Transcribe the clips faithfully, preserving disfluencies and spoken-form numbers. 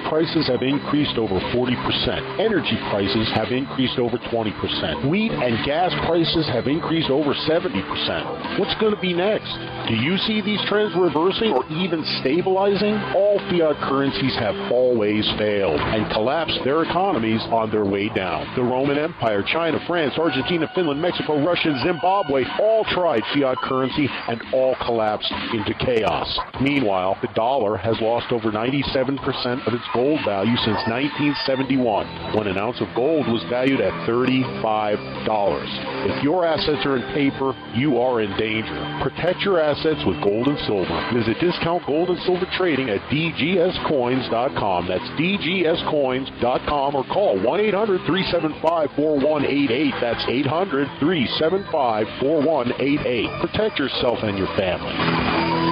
prices have increased over forty percent. Energy prices have increased over twenty percent. Wheat and gas prices have increased over seventy percent. What's going to be next? Do you see these trends reversing or even stabilizing? All fiat currencies have always failed and collapsed their economies on their way down. The Roman Empire, China, France, Argentina, Finland, Mexico, Russia, Zimbabwe all tried fiat currency and all collapsed into chaos. Meanwhile, the dollar has lost over ninety-seven percent of its gold value since nineteen seventy-one, when an ounce of gold was valued at thirty-five dollars. If your assets are in paper, you are in danger. Protect your assets with gold and silver. Visit Discount Gold and Silver Trading at d g s coins dot com. That's d g s coins dot com, or call one eight hundred, three seven five, four one eight eight. That's eight hundred, three seven five, four one eight eight. Protect yourself and your family.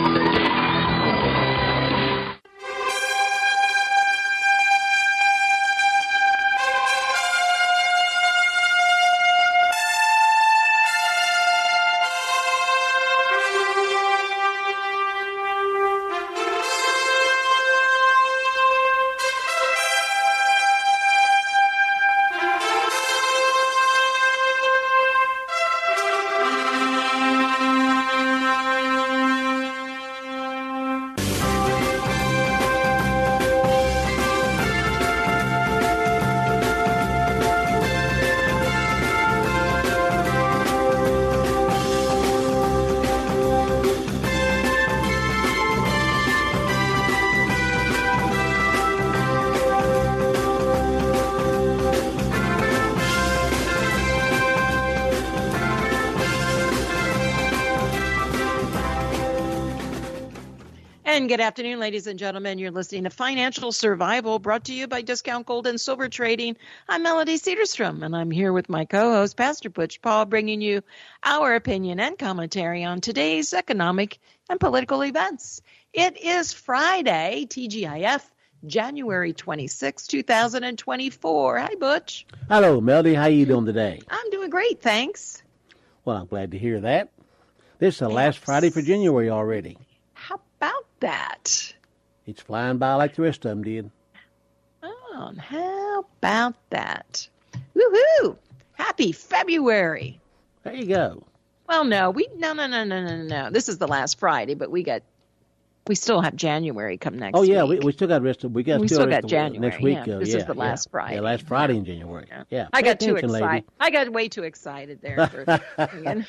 And good afternoon, ladies and gentlemen. You're listening to Financial Survival, brought to you by Discount Gold and Silver Trading. I'm Melody Cedarstrom, and I'm here with my co-host, Pastor Butch Paul, bringing you our opinion and commentary on today's economic and political events. It is Friday, T G I F, January twenty-sixth, two thousand twenty-four. Hi, Butch. Hello, Melody. How you doing today? I'm doing great, thanks. Well, I'm glad to hear that. This is the last Friday for January already. How about that? It's flying by like the rest of them did. Oh, and how about that? Woohoo! Happy February. There you go. Well, no, we no no no no no no. This is the last Friday, but we got we still have January come next. Oh yeah, week. we, we still got rest of we got we still, still got of, January next week. Yeah, uh, this yeah, is the last yeah. Friday. Yeah, last Friday yeah. in January. Yeah, yeah. I got too excited. I got way too excited there. For,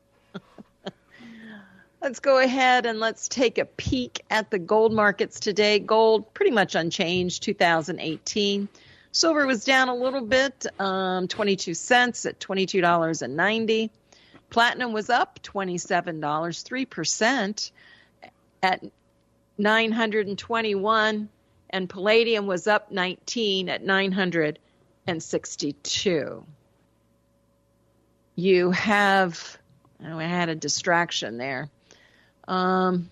Let's go ahead and let's take a peek at the gold markets today. Gold pretty much unchanged, two thousand eighteen. Silver was down a little bit, um, twenty-two cents at twenty-two dollars and ninety cents. Platinum was up twenty-seven dollars, three percent at nine hundred twenty-one. And palladium was up nineteen at nine hundred sixty-two. You have, oh, I had a distraction there. Um,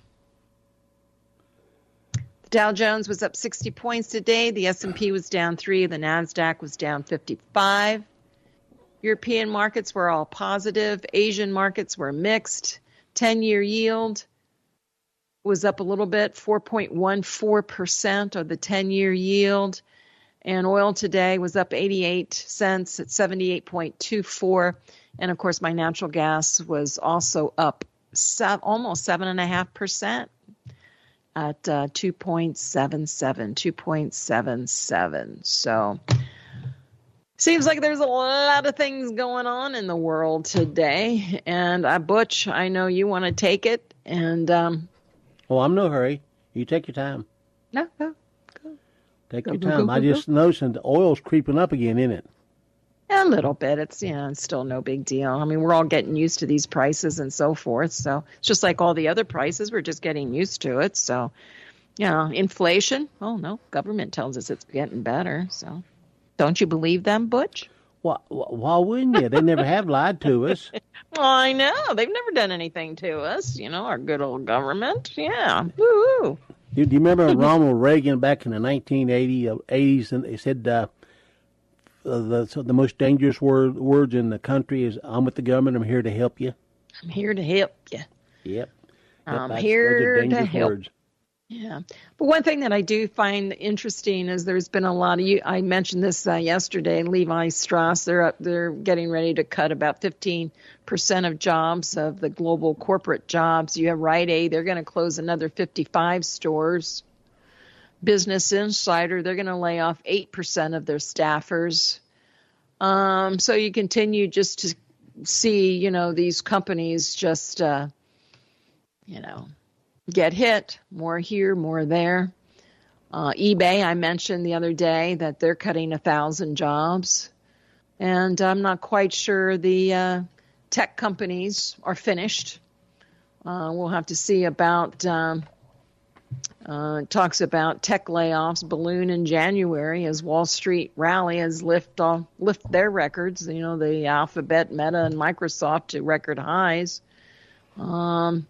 the Dow Jones was up sixty points today. The S and P was down three. The NASDAQ was down fifty-five. European markets were all positive. Asian markets were mixed. ten-year yield was up a little bit, four point one four percent of the ten-year yield. And oil today was up eighty-eight cents at seventy-eight point two four. And, of course, my natural gas was also up seven, almost seven point five percent at uh, two point seven seven, two point seven seven. So seems like there's a lot of things going on in the world today. And, uh, Butch, I know you want to take it. And um, oh, I'm no hurry. You take your time. No, no. Take go, your go, time. go, I go, just go. noticed the oil's creeping up again, isn't it? A little bit. It's, you know, it's still no big deal. I mean, we're all getting used to these prices and so forth. So it's just like all the other prices. We're just getting used to it. So, you know, inflation. Oh, no, government tells us it's getting better. So don't you believe them, Butch? Why, why wouldn't you? They never have lied to us. Well, I know. They've never done anything to us. You know, our good old government. Yeah. Woo-hoo. Do, do you remember Ronald Reagan back in the nineteen eighties, and they said uh, the so the most dangerous word, words in the country is, I'm with the government, I'm here to help you. I'm here to help you. Yep. yep I'm that's, here those are to dangerous help. words. Yeah. But one thing that I do find interesting is there's been a lot of you. I mentioned this uh, yesterday. Levi Strauss, they're up, they're getting ready to cut about fifteen percent of jobs of the global corporate jobs. You have Rite Aid, they're going to close another fifty-five stores. Business Insider, they're going to lay off eight percent of their staffers. Um, so you continue just to see, you know, these companies just, uh, you know, get hit, more here, more there. Uh, eBay, I mentioned the other day that they're cutting a thousand jobs. And I'm not quite sure the uh, tech companies are finished. Uh, we'll have to see about, um, uh, it talks about tech layoffs balloon in January as Wall Street rally has lift off, lift their records, you know, the Alphabet, Meta, and Microsoft to record highs. Um,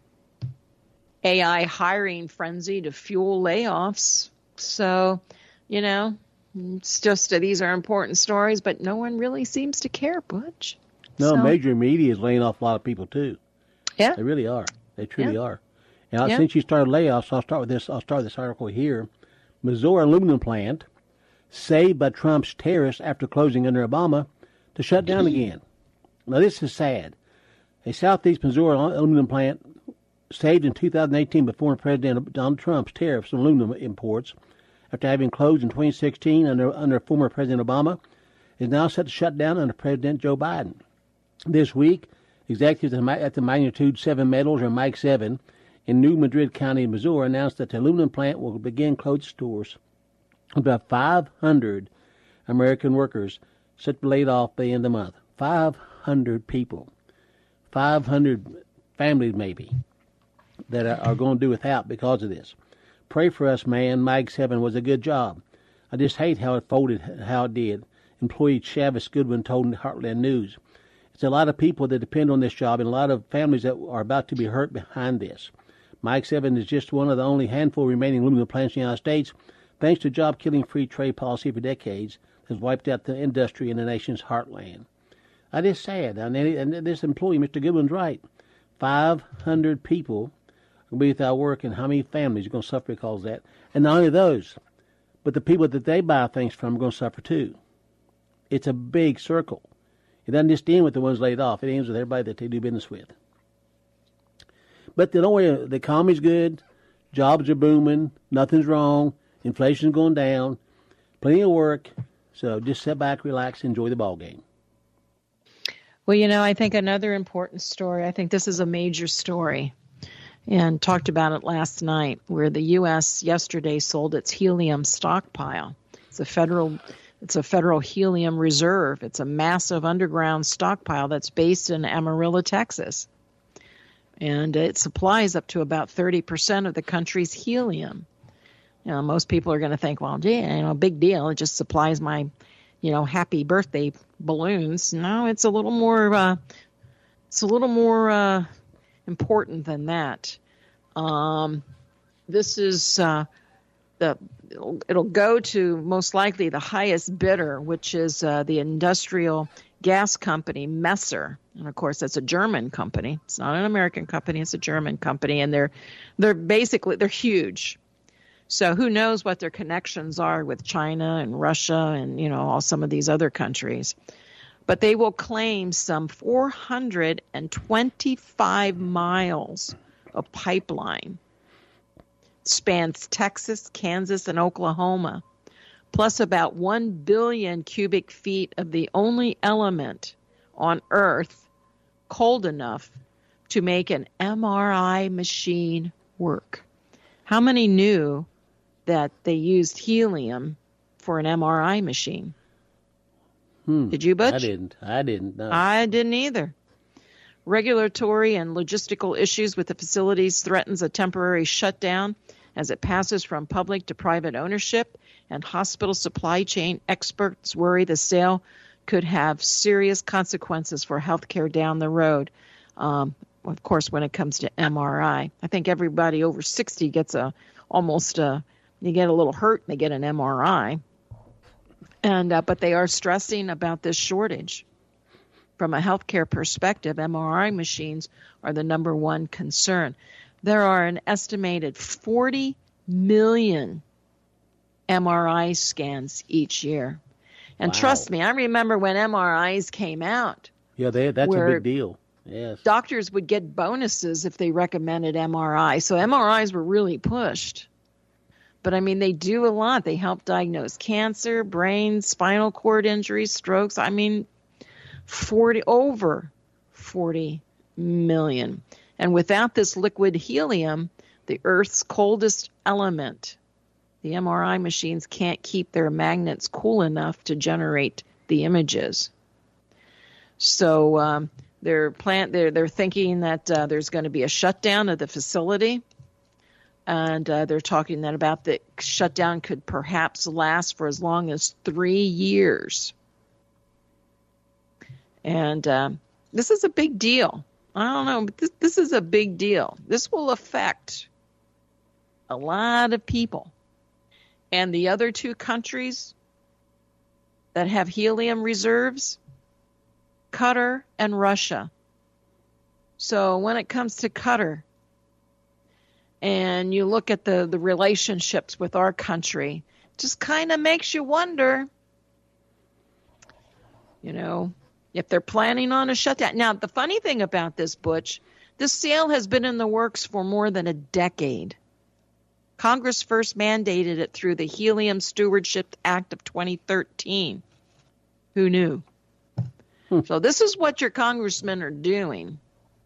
A I hiring frenzy to fuel layoffs. So, you know, it's just uh, these are important stories, but no one really seems to care, Butch. No, so, major media is laying off a lot of people, too. Yeah. They really are. They truly yeah. are. And yeah. since you started layoffs, I'll start with this. I'll start this article here. Missouri aluminum plant saved by Trump's tariffs after closing under Obama to shut down again. Now, this is sad. A Southeast Missouri aluminum plant saved in two thousand eighteen by former President Donald Trump's tariffs on aluminum imports after having closed in twenty sixteen under, under former President Obama is now set to shut down under President Joe Biden. This week, executives at the magnitude seven metals, or Mike seven, in New Madrid County, Missouri, announced that the aluminum plant will begin closing stores. About five hundred American workers set to be laid off by the end of the month. five hundred people. five hundred families, maybe, that are, are going to do without because of this. Pray for us, man. Mike seven was a good job. I just hate how it folded, how it did. Employee Chavis Goodwin told Heartland News. It's a lot of people that depend on this job and a lot of families that are about to be hurt behind this. Mike seven is just one of the only handful remaining aluminum plants in the United States, thanks to job-killing free trade policy for decades that has wiped out the industry in the nation's heartland. That is sad. And this employee, Mister Goodwin's right. five hundred people will be without work, and how many families are going to suffer because of that? And not only those, but the people that they buy things from are going to suffer too. It's a big circle. It doesn't just end with the ones laid off. It ends with everybody that they do business with. But the, don't worry, the economy's good. Jobs are booming. Nothing's wrong. Inflation's going down. Plenty of work. So just sit back, relax, enjoy the ball game. Well, you know, I think another important story, I think this is a major story, and talked about it last night, where the U S yesterday sold its helium stockpile. It's a federal it's a federal helium reserve. It's a massive underground stockpile that's based in Amarillo, Texas. And it supplies up to about thirty percent of the country's helium. You know, most people are going to think, well, gee, you know, big deal. It just supplies my, you know, happy birthday balloons. No, it's a little more, uh, it's a little more uh, important than that. Um, this is uh, the, it'll, it'll go to most likely the highest bidder, which is uh, the industrial gas company Messer. And of course, that's a German company. It's not an American company. It's a German company. And they're, they're basically, they're huge. So who knows what their connections are with China and Russia and, you know, all some of these other countries. But they will claim some four hundred twenty-five miles of pipeline. It spans Texas, Kansas, and Oklahoma, plus about one billion cubic feet of the only element on Earth cold enough to make an M R I machine work. How many knew that they used helium for an M R I machine? Hmm. Did you, Butch? I didn't. I didn't. No. I didn't either. Regulatory and logistical issues with the facilities threatens a temporary shutdown as it passes from public to private ownership, and hospital supply chain experts worry the sale could have serious consequences for healthcare down the road. Um, of course, when it comes to M R I, I think everybody over sixty gets a almost a you get a little hurt and they get an M R I. And uh, but they are stressing about this shortage. From a healthcare perspective, M R I machines are the number one concern. There are an estimated forty million M R I scans each year. And Wow. trust me, I remember when M R Is came out. Yeah, they, that's a where big deal. Yes. Doctors would get bonuses if they recommended M R I. So M R Is were really pushed. But I mean, they do a lot. They help diagnose cancer, brain, spinal cord injuries, strokes. I mean, forty over forty million. And without this liquid helium, the Earth's coldest element, the M R I machines can't keep their magnets cool enough to generate the images. So um, they're plant they're they're thinking that uh, there's going to be a shutdown of the facility. And uh, they're talking that about the shutdown could perhaps last for as long as three years. And um, this is a big deal. I don't know, but this, this is a big deal. This will affect a lot of people. And the other two countries that have helium reserves, Qatar and Russia. So when it comes to Qatar, and you look at the, the relationships with our country, just kind of makes you wonder, you know, if they're planning on a shutdown. Now, the funny thing about this, Butch, this sale has been in the works for more than a decade. Congress first mandated it through the Helium Stewardship Act of twenty thirteen. Who knew? Hmm. So this is what your congressmen are doing.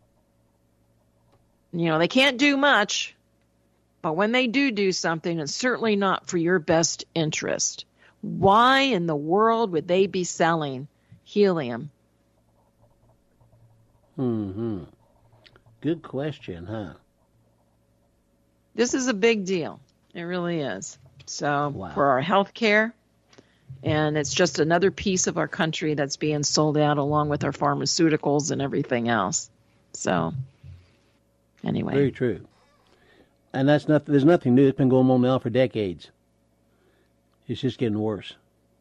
You know, they can't do much. But when they do do something, it's certainly not for your best interest. Why in the world would they be selling helium? Hmm. Good question, huh? This is a big deal. It really is. So Wow. for our health care, and it's just another piece of our country that's being sold out along with our pharmaceuticals and everything else. So anyway. Very true. And that's nothing. There's nothing new. It's been going on now for decades. It's just getting worse.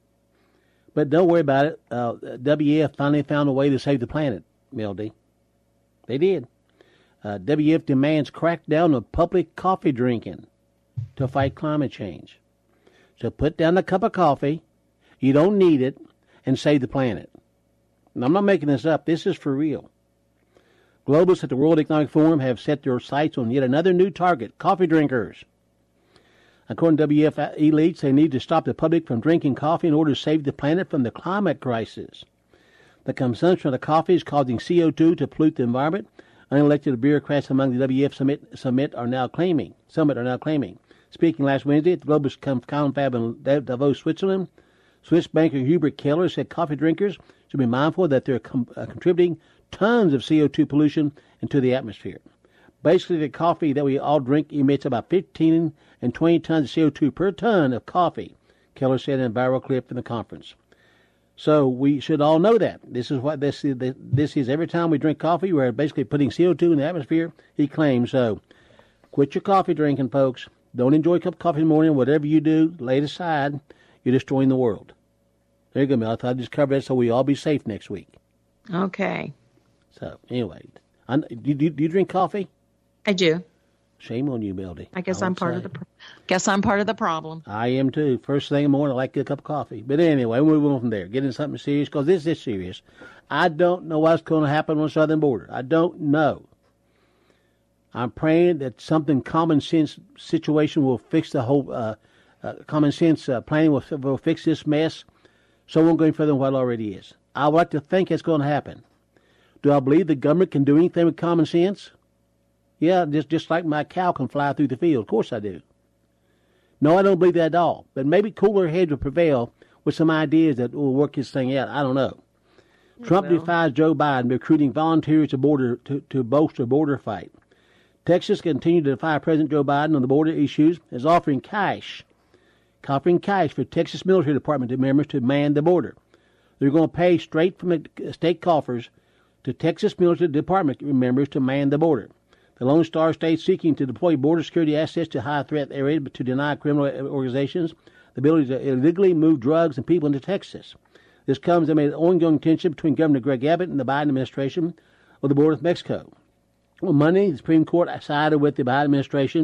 But don't worry about it. Uh, W F finally found a way to save the planet, Melody. They did. Uh, W F demands crackdown on public coffee drinking to fight climate change. So put down a cup of coffee. You don't need it, and save the planet. And I'm not making this up. This is for real. Globalists at the World Economic Forum have set their sights on yet another new target, coffee drinkers. According to W F elites, they need to stop the public from drinking coffee in order to save the planet from the climate crisis. The consumption of the coffee is causing C O two to pollute the environment. Unelected bureaucrats among the W F summit, summit are now claiming. Summit are now claiming. Speaking last Wednesday at the Globalist Confab in Davos, Switzerland, Swiss banker Hubert Keller said coffee drinkers should be mindful that they're com- uh, contributing tons of C O two pollution into the atmosphere. Basically, the coffee that we all drink emits about fifteen and twenty tons of C O two per ton of coffee, Keller said in a viral clip from the conference. So we should all know that. This is what this is. This is every time we drink coffee, we're basically putting C O two in the atmosphere, he claims. So quit your coffee drinking, folks. Don't enjoy a cup of coffee in the morning. Whatever you do, lay it aside. You're destroying the world. There you go, Mel. I thought I'd just cover that so we all be safe next week. Okay. So, anyway, I, do, do, do you drink coffee? I do. Shame on you, Melody. I guess I I'm would part say. of the. Pro- guess I'm part of the problem. I am too. First thing in the morning, I like a cup of coffee. But anyway, we'll move on from there. Get into something serious because this is serious. I don't know what's going to happen on the southern border. I don't know. I'm praying that something common sense situation will fix the whole. Uh, uh, common sense uh, planning will, will fix this mess. So it won't go any further than what it already is. I would like to think it's going to happen. Do I believe the government can do anything with common sense? Yeah, just just like my cow can fly through the field. Of course I do. No, I don't believe that at all. But maybe cooler heads will prevail with some ideas that will work this thing out. I don't know. Trump Well. defies Joe Biden, recruiting volunteers to border to, to bolster border fight. Texas continued to defy President Joe Biden on the border issues, is offering cash, offering cash for Texas military department members to man the border. They're going to pay straight from the state coffers to Texas military department members to man the border. The Lone Star State seeking to deploy border security assets to high-threat areas but to deny criminal organizations the ability to illegally move drugs and people into Texas. This comes amid ongoing tension between Governor Greg Abbott and the Biden administration on the border with Mexico. On Monday, the Supreme Court sided with the Biden administration,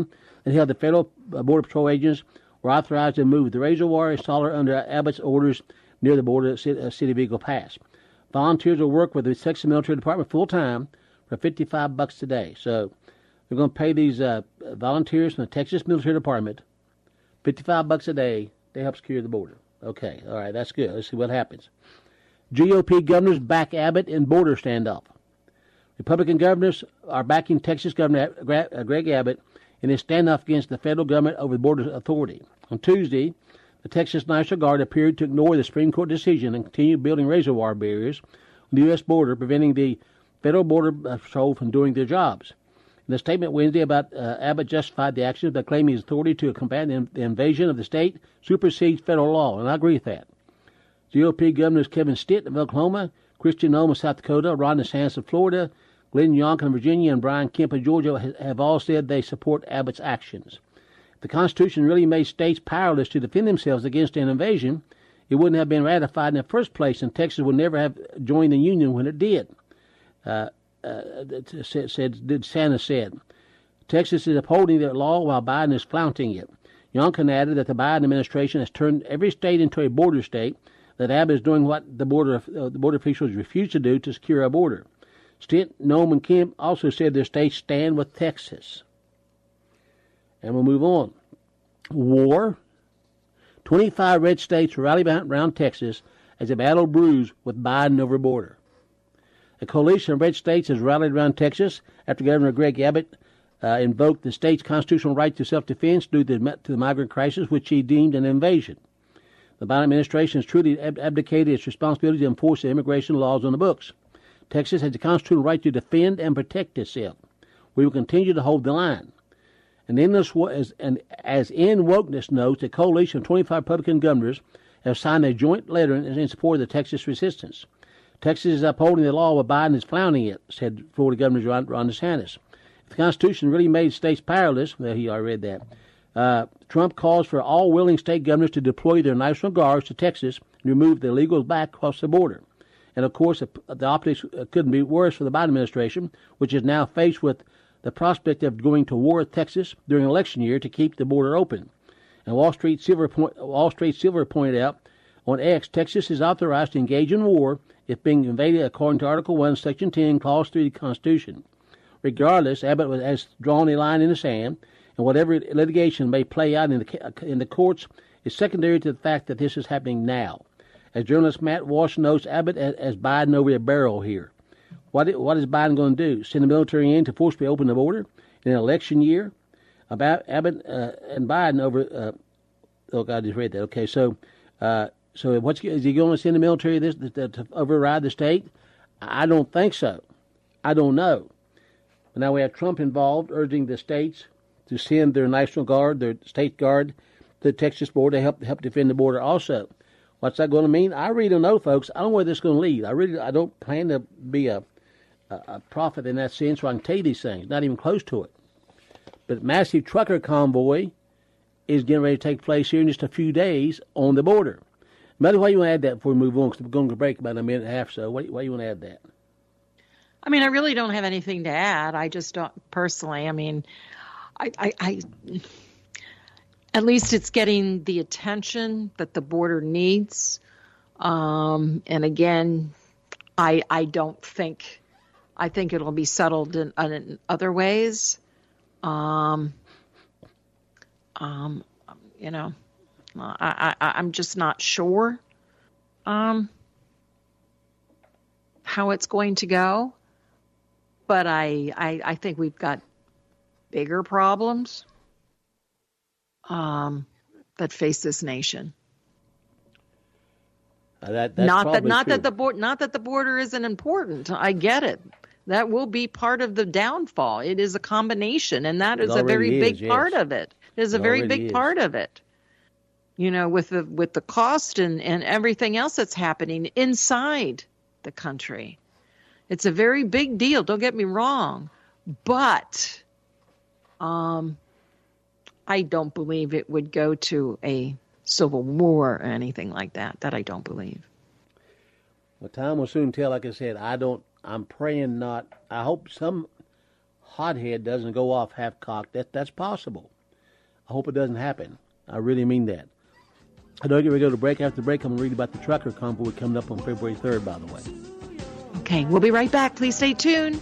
and held the federal Border Patrol agents were authorized to move the razor wire installer under Abbott's orders near the border at City of Eagle Pass. Volunteers will work with the Texas Military Department full time for fifty-five bucks a day. So they're going to pay these uh, volunteers from the Texas Military Department fifty-five bucks a day to help secure the border. Okay, all right, that's good. Let's see what happens. G O P governors back Abbott in border standoff. Republican governors are backing Texas Governor Greg Abbott in his standoff against the federal government over the border authority. On Tuesday, the Texas National Guard appeared to ignore the Supreme Court decision and continue building razor wire barriers on the U S border, preventing the Federal Border Patrol from doing their jobs. In a statement Wednesday about uh, Abbott justified the actions by claiming his authority to combat the, the invasion of the state supersedes federal law, and I agree with that. G O P Governors Kevin Stitt of Oklahoma, Kristi Noem of South Dakota, Ron DeSantis of Florida, Glenn Youngkin of Virginia, and Brian Kemp of Georgia have all said they support Abbott's actions. If the Constitution really made states powerless to defend themselves against an invasion, it wouldn't have been ratified in the first place, and Texas would never have joined the Union when it did. Uh, uh, said, said DeSantis said. Texas is upholding the law while Biden is flaunting it. Youngkin added that the Biden administration has turned every state into a border state, that Abbott is doing what the border uh, the border officials refuse to do to secure our border. Stitt, Noem, and Kemp also said their states stand with Texas. And we'll move on. War. twenty-five red states rally around Texas as a battle brews with Biden over border. A coalition of red states has rallied around Texas after Governor Greg Abbott uh, invoked the state's constitutional right to self-defense due to the, to the migrant crisis, which he deemed an invasion. The Biden administration has truly ab- abdicated its responsibility to enforce the immigration laws on the books. Texas has the constitutional right to defend and protect itself. We will continue to hold the line. And in this, as, and as in wokeness notes, a coalition of twenty-five Republican governors have signed a joint letter in, in support of the Texas resistance. Texas is upholding the law while Biden is flouting it, said Florida Governor Ron, Ron DeSantis. If the Constitution really made states powerless, well, he already read that, uh, Trump calls for all willing state governors to deploy their National Guards to Texas and remove the illegals back across the border. And, of course, the optics couldn't be worse for the Biden administration, which is now faced with the prospect of going to war with Texas during election year to keep the border open. And Wall Street Silver, point, Wall Street Silver pointed out on X, Texas is authorized to engage in war if being invaded according to Article one, Section ten, Clause three of the Constitution. Regardless, Abbott has drawn a line in the sand, and whatever litigation may play out in the, in the courts is secondary to the fact that this is happening now. As journalist Matt Walsh notes, Abbott has Biden over a barrel here. What, what is Biden going to do? Send the military in to forcibly open the border in an election year? About Abbott uh, and Biden over. Uh, oh, God, I just read that. Okay, so uh, so what's is he going to send the military this to, to override the state? I don't think so. I don't know. But now we have Trump involved, urging the states to send their National Guard, their state guard, to the Texas border to help help defend the border. Also, what's that going to mean? I really don't know, folks. I don't know where this is going to lead. I really I don't plan to be a a, a prophet in that sense, where I can tell you these things. Not even close to it. But massive trucker convoy is getting ready to take place here in just a few days on the border. Mother, why you want to add that before we move on? Because we're going to break about a minute and a half. So, why, why you want to add that? I mean, I really don't have anything to add. I just don't personally. I mean, I, I, I at least it's getting the attention that the border needs. Um, and again, I, I don't think, I think it'll be settled in, in other ways. Um, um, you know, I, I, I'm just not sure, um, how it's going to go, but I, I, I think we've got bigger problems, um, that face this nation. Uh, that, that's not that, not true. that the board, not that the border isn't important. I get it. That will be part of the downfall. It is a combination, and that It is a very already big is, yes. part of it. It is a It very already big is. part of it. You know, with the with the cost and, and everything else that's happening inside the country. It's a very big deal, don't get me wrong. But um, I don't believe it would go to a civil war or anything like that. That I don't believe. Well, time will soon tell. Like I said, I don't. I'm praying not. I hope some hothead doesn't go off half cocked. That that's possible. I hope it doesn't happen. I really mean that. I don't get ready to go to break. After the break, I'm going to read about the trucker convoy coming up on February third, by the way. Okay, we'll be right back. Please stay tuned.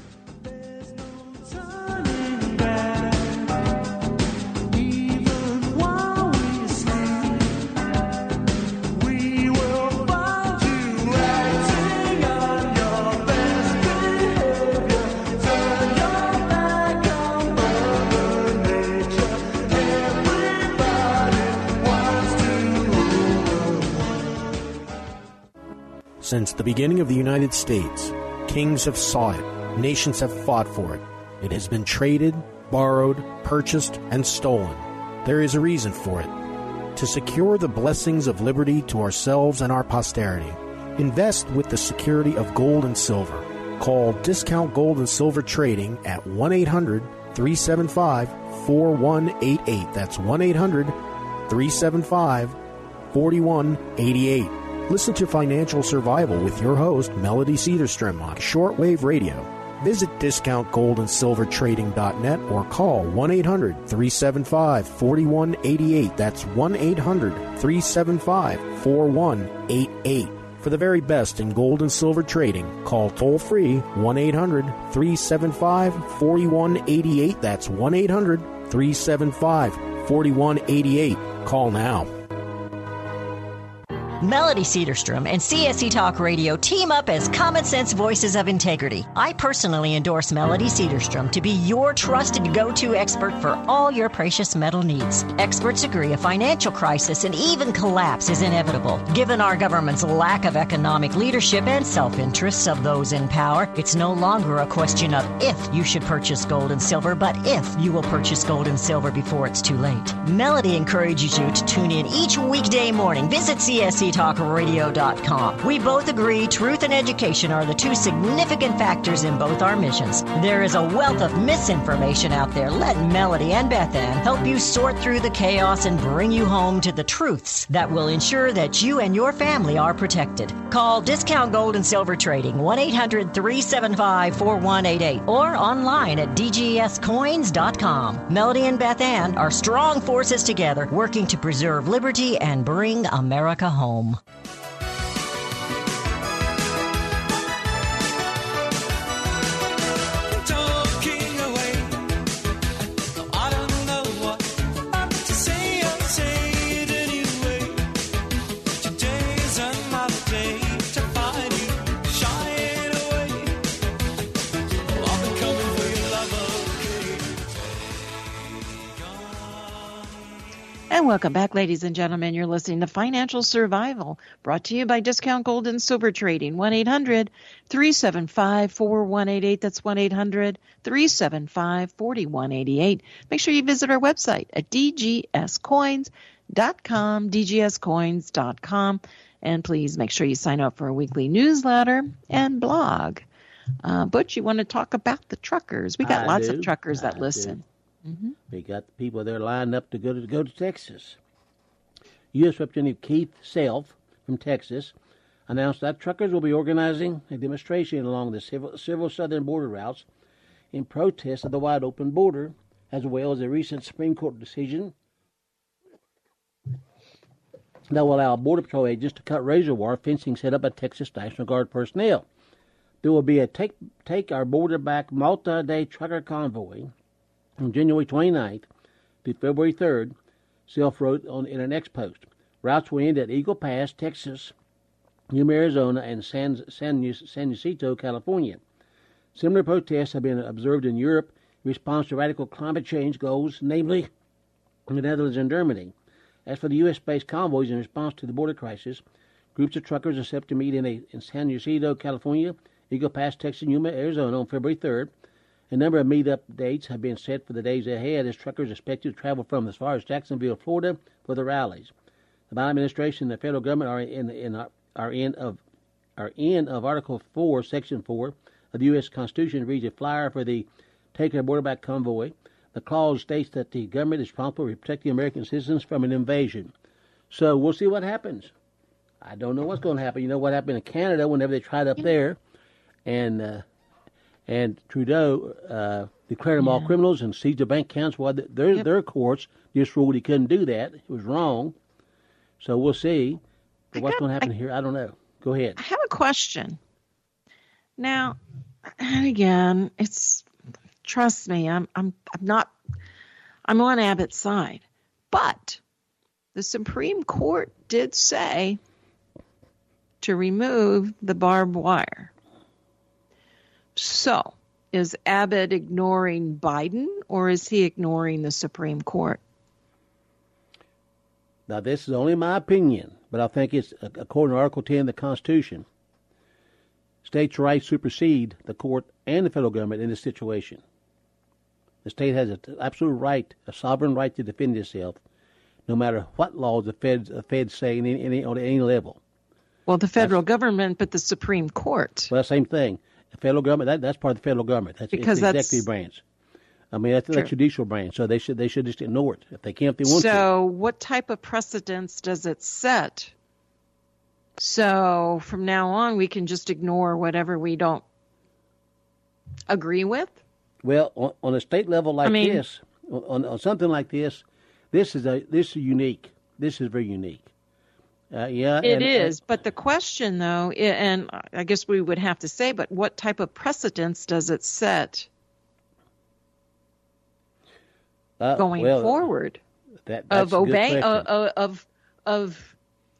Since the beginning of the United States, kings have sought it, nations have fought for it. It has been traded, borrowed, purchased, and stolen. There is a reason for it. To secure the blessings of liberty to ourselves and our posterity, invest with the security of gold and silver. Call Discount Gold and Silver Trading at one eight hundred, three seven five, four one eight eight. That's one eight hundred, three seven five, four one eight eight. Listen to Financial Survival with your host, Melody Cedarstrom, on shortwave radio. Visit discount gold and silver trading dot net or call one eight hundred, three seven five, four one eight eight. That's one eight hundred, three seven five, four one eight eight. For the very best in gold and silver trading, call toll-free one eight hundred, three seven five, four one eight eight. That's one eight hundred, three seven five, four one eight eight. Call now. Melody Cedarstrom and C S E Talk Radio team up as common sense voices of integrity. I personally endorse Melody Cedarstrom to be your trusted go-to expert for all your precious metal needs. Experts agree a financial crisis and even collapse is inevitable. Given our government's lack of economic leadership and self-interests of those in power, it's no longer a question of if you should purchase gold and silver, but if you will purchase gold and silver before it's too late. Melody encourages you to tune in each weekday morning. Visit C S E talk radio dot com. We both agree truth and education are the two significant factors in both our missions. There is a wealth of misinformation out there. Let Melody and Beth Ann help you sort through the chaos and bring you home to the truths that will ensure that you and your family are protected. Call Discount Gold and Silver Trading one eight hundred, three seven five, four one eight eight or online at d g s coins dot com. Melody and Beth Ann are strong forces together working to preserve liberty and bring America home. And welcome back, ladies and gentlemen. You're listening to Financial Survival, brought to you by Discount Gold and Silver Trading. one eight hundred, three seven five, four one eight eight. That's one eight hundred, three seven five, four one eight eight. Make sure you visit our website at d g s coins dot com, d g s coins dot com. And please make sure you sign up for a weekly newsletter and blog. Uh, Butch, you want to talk about the truckers? We got I lots do. of truckers that I listen. do. Mm-hmm. We got the people there lined up to go to go to Texas. U S Representative Keith Self from Texas announced that truckers will be organizing a demonstration along the several, several southern border routes in protest of the wide open border, as well as a recent Supreme Court decision that will allow Border Patrol agents to cut razor wire fencing set up by Texas National Guard personnel. There will be a Take, take Our Border Back multi-day trucker convoy on January twenty-ninth to February third, Self wrote on in an X post. Routes will end at Eagle Pass, Texas, Yuma, Arizona, and San, San, San Jacinto, California. Similar protests have been observed in Europe in response to radical climate change goals, namely in the Netherlands and Germany. As for the U S-based convoys in response to the border crisis, groups of truckers are set to meet in, a, in San Jacinto, California, Eagle Pass, Texas, Yuma, Arizona on February third. A number of meetup dates have been set for the days ahead as truckers are expected to travel from as far as Jacksonville, Florida, for the rallies. The Biden administration and the federal government are in, in are in of are in of Article Four, Section Four of the U S Constitution reads a flyer for the Take Our Border Back convoy. The clause states that the government is responsible for protecting American citizens from an invasion. So we'll see what happens. I don't know what's going to happen. You know what happened in Canada whenever they tried up there, and. Uh, And Trudeau uh, declared them Yeah. all criminals and seized the bank accounts. Well, th- their Yep. their courts just ruled he couldn't do that. It was wrong. So we'll see. But I what's got- going to happen I- here, I don't know. Go ahead. I have a question. Now, and again, it's trust me, I'm I'm I'm not I'm on Abbott's side. But the Supreme Court did say to remove the barbed wire. So, is Abbott ignoring Biden or is he ignoring the Supreme Court? Now, this is only my opinion, but I think it's, according to Article ten of the Constitution, states' rights supersede the court and the federal government in this situation. The state has an absolute right, a sovereign right to defend itself, no matter what laws the feds, the feds say in any, any, on any level. Well, the federal government, but the Supreme Court. Well, same thing. The federal government, that, that's part of the federal government. That's Because it's the that's- executive branch. I mean, that's the True. judicial branch, so they should they should just ignore it if they can, if they want to. So, what type of precedence does it set? So, from now on, we can just ignore whatever we don't agree with? Well, on, on a state level like I mean- this, on, on something like this, this is a this is unique. This is very unique. Uh, yeah, It and- is. But the question, though, i- and I guess we would have to say, but what type of precedence does it set uh, going well, forward That, that's of a good obey question. uh, uh, of of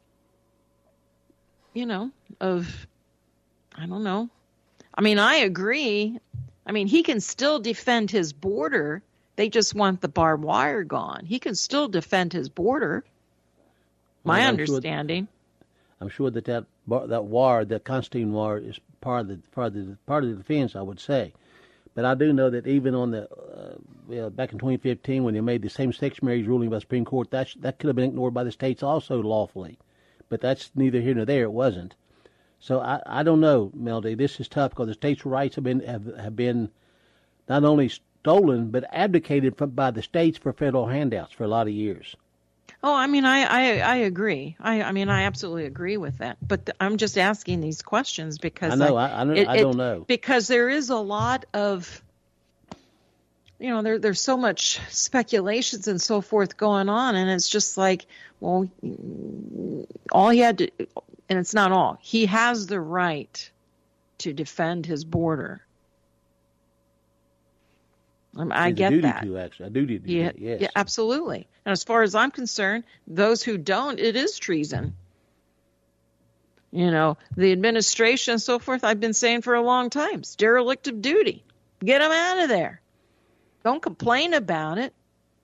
you know of I don't know. I mean, I agree. I mean, he can still defend his border. They just want the barbed wire gone. He can still defend his border. My Well, I'm sure- understanding. I'm sure that that bar- that war, the Constantine war, is part of the part of the part of the defense. I would say, but I do know that even on the uh, well, back in twenty fifteen when they made the same-sex marriage ruling by the Supreme Court, that sh- that could have been ignored by the states also lawfully, but that's neither here nor there. It wasn't. So I, I don't know, Melody. This is tough because the states' rights have been have, have been not only stolen but abdicated from, by the states for federal handouts for a lot of years. Oh, I mean, I, I, I agree. I, I mean, I absolutely agree with that. But th- I'm just asking these questions because I know. I, I, don't, it- I don't it- know. Because there is a lot of, you know, there there's so much speculations and so forth going on, and it's just like, well, all he had to, and it's not all. He has the right to defend his border. Um, I It's a get duty that. to, actually. A duty to do Yeah, that, yes. yeah, absolutely. And as far as I'm concerned, those who don't, it is treason. You know, the administration and so forth, I've been saying for a long time, it's derelict of duty. Get them out of there. Don't complain about it.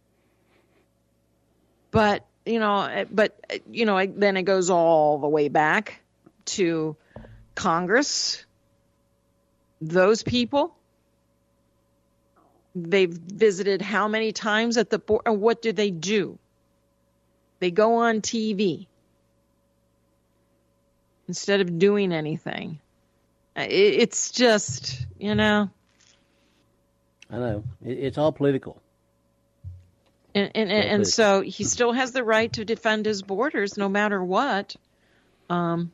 But, you know, but, you know, then it goes all the way back to Congress, those people. They've visited how many times at the board? And what do they do? They go on T V instead of doing anything. It, it's just, you know. I know. It, it's all political. And, and, and, and so he still has the right to defend his borders no matter what. Um.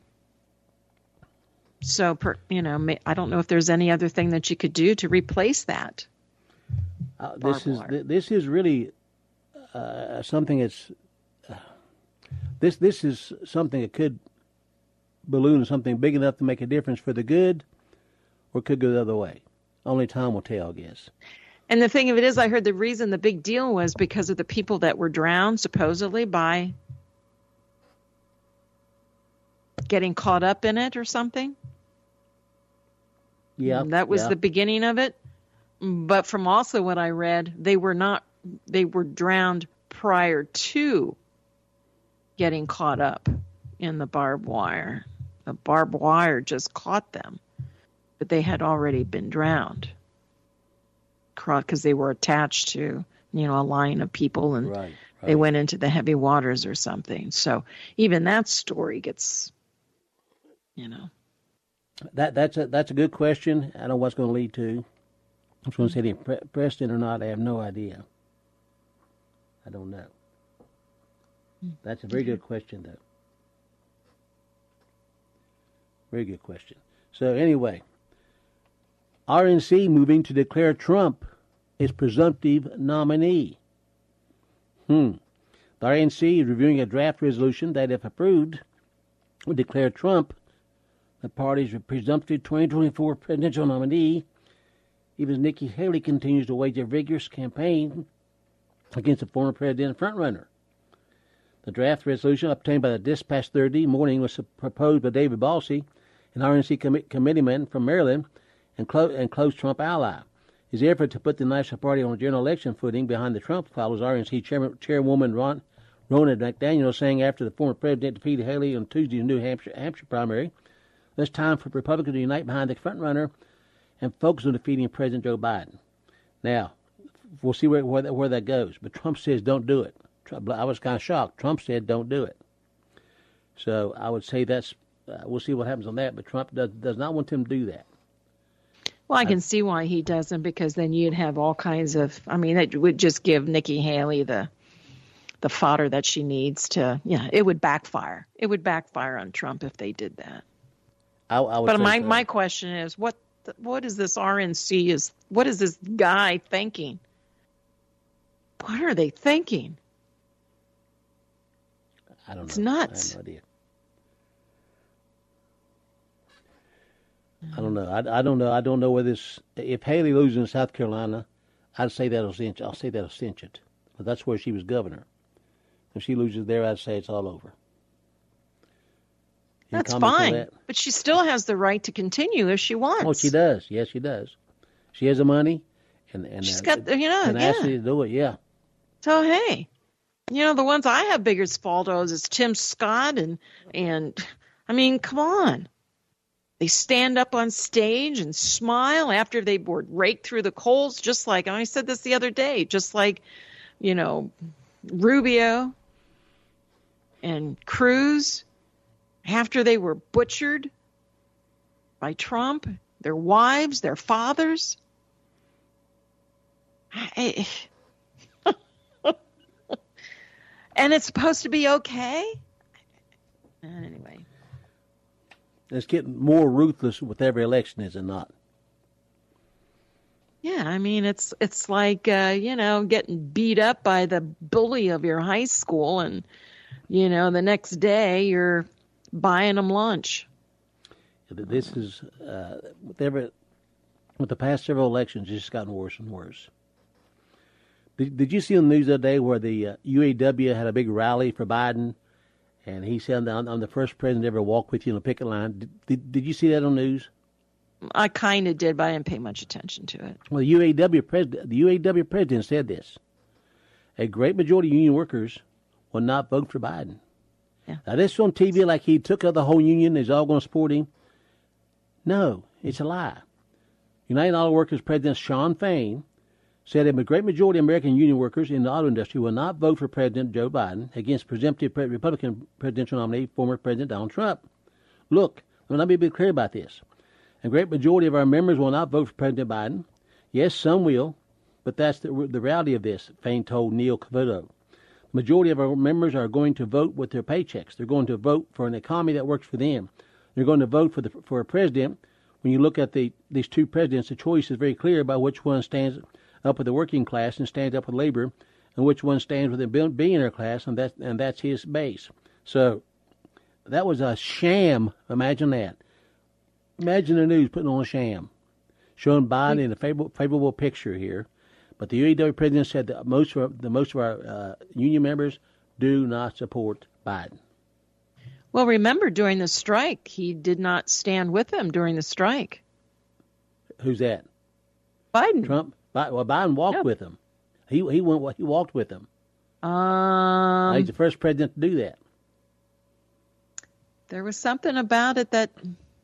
So, per, you know, I don't know if there's any other thing that you could do to replace that. Uh, this Barbed is wire. th- this is really uh, something that's uh, this this is something that could balloon something big enough to make a difference for the good, or it could go the other way. Only time will tell, I guess. And the thing of it is, I heard the reason the big deal was because of the people that were drowned, supposedly, by getting caught up in it or something. Yeah, That was yeah. the beginning of it. But from also what I read, they were not, they were drowned prior to getting caught up in the barbed wire. The barbed wire just caught them, but they had already been drowned because they were attached to, you know, a line of people, and right, right. they went into the heavy waters or something. So even that story gets, you know. That that's a that's a good question. I don't know what's going to lead to. If it's going to say any pre- precedent or not, I have no idea. I don't know. That's a very good question, though. Very good question. So anyway, R N C moving to declare Trump its presumptive nominee. Hmm. The R N C is reviewing a draft resolution that, if approved, would declare Trump the party's presumptive twenty twenty-four presidential nominee, even as Nikki Haley continues to wage a vigorous campaign against the former president frontrunner. The draft resolution obtained by the Dispatch Thursday morning was proposed by David Balsey, an R N C com- committeeman from Maryland and, clo- and close Trump ally. His effort to put the National Party on a general election footing behind the Trump follows R N C chairman, chairwoman Ron, Ronna McDaniel saying after the former president defeated Haley on Tuesday's New Hampshire, Hampshire primary, it's time for Republicans to unite behind the frontrunner and focus on defeating President Joe Biden. Now, we'll see where, where, that, where that goes. But Trump says don't do it. Trump, I was kind of shocked. Trump said don't do it. So I would say that's, uh, we'll see what happens on that. But Trump does, does not want him to do that. Well, I can I, see why he doesn't, because then you'd have all kinds of, I mean, it would just give Nikki Haley the the fodder that she needs to, yeah, it would backfire. It would backfire on Trump if they did that. I, I would but my, so. my question is, what what is this R N C, is, what is this guy thinking? What are they thinking? I don't know. It's nuts. I have no idea. I don't know. I, I don't know. I don't know whether this. If Haley loses in South Carolina, I'd say that'll cinch. I'll say that'll cinch it. But that's where she was governor. If she loses there, I'd say it's all over. Any That's comments on fine, that? but she still has the right to continue if she wants. Oh, she does. Yes, she does. She has the money, and and she's uh, got the, you know, tenacity yeah. to do it. Yeah. So hey, you know, the ones I have biggest fault of is Tim Scott and and I mean, come on. They stand up on stage and smile after they were raked through the coals, just like, I said this the other day, just like, you know, Rubio and Cruz, after they were butchered by Trump, their wives, their fathers. I, and it's supposed to be okay? Anyway. It's getting more ruthless with every election, is it not? Yeah, I mean, it's it's like, uh, you know, getting beat up by the bully of your high school, and, you know, the next day you're buying them lunch. This is, uh, with, every, with the past several elections, it's just gotten worse and worse. Did, did you see on the news the other day where the uh, U A W had a big rally for Biden? And he said, I'm, I'm the first president to ever walk with you on a picket line. Did, did, did you see that on the news? I kind of did, but I didn't pay much attention to it. Well, the U A W president, the U A W president said this. A great majority of union workers will not vote for Biden. Yeah. Now, this is on T V like he took out the whole union. He's all going to support him. No, it's a lie. United Auto Workers President Shawn Fain said a great majority of American union workers in the auto industry will not vote for President Joe Biden against presumptive Republican presidential nominee, former President Donald Trump. Look, let me be clear about this. A great majority of our members will not vote for President Biden. Yes, some will, but that's the, the reality of this, Fain told Neil Cavuto. The majority of our members are going to vote with their paychecks. They're going to vote for an economy that works for them. They're going to vote for the, for a president. When you look at the these two presidents, the choice is very clear about which one stands up with the working class and stands up with labor, and which one stands with the billionaire class, and that's, and that's his base. So that was a sham. Imagine that. Imagine the news putting on a sham, showing Biden in a favorable, favorable picture here. But the U A W president said that most of our, the most of our uh, union members do not support Biden. Well, remember, during the strike, he did not stand with them during the strike. Who's that? Biden. Trump. Well, Biden walked yep. with him. He he went. He walked with him. Um, He's the first president to do that. There was something about it that.